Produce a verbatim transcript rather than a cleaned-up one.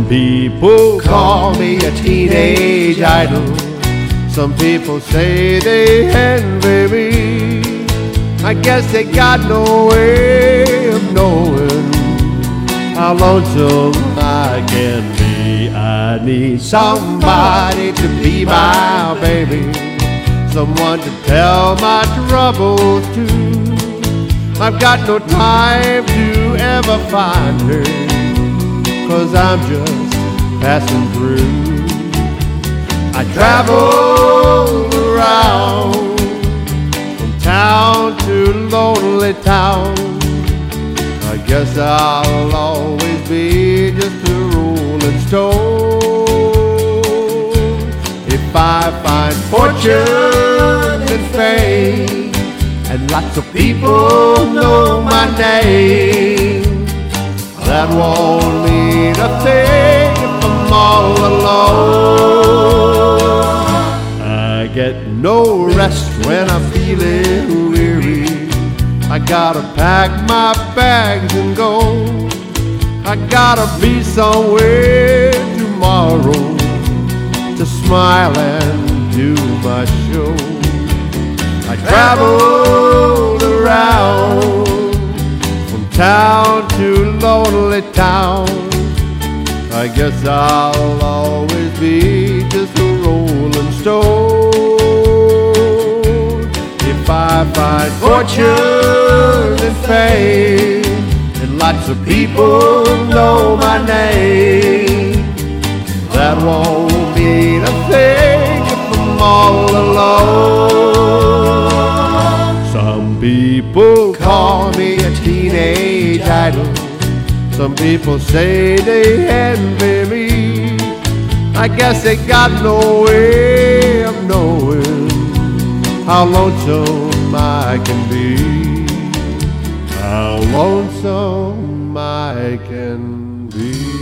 people call me a teenage idol. Some people say they envy me. I guess they got no way of knowing how lonesome I can be. I need somebody to be my baby, someone to tell my troubles to. I've got no time to ever find her, 'cause I'm just passing through. I travel around from town to lonely town. I guess I'll always be just a rolling stone. If I find fortune and fame, and lots of people know my name, that won't mean a thing if I'm all alone. I get no rest when I'm feeling weary. I gotta pack my bags and go. I gotta be somewhere tomorrow to smile and do my show. I traveled around from town to lonely town. I guess I'll always be just a rolling stone. If I find fortune and fame, and lots of people know my name, that won't mean a thing if I'm all alone. Some people call me a teenage idol. Some people say they envy me. I guess they got no way of knowing how lonesome I can be. How lonesome I can be.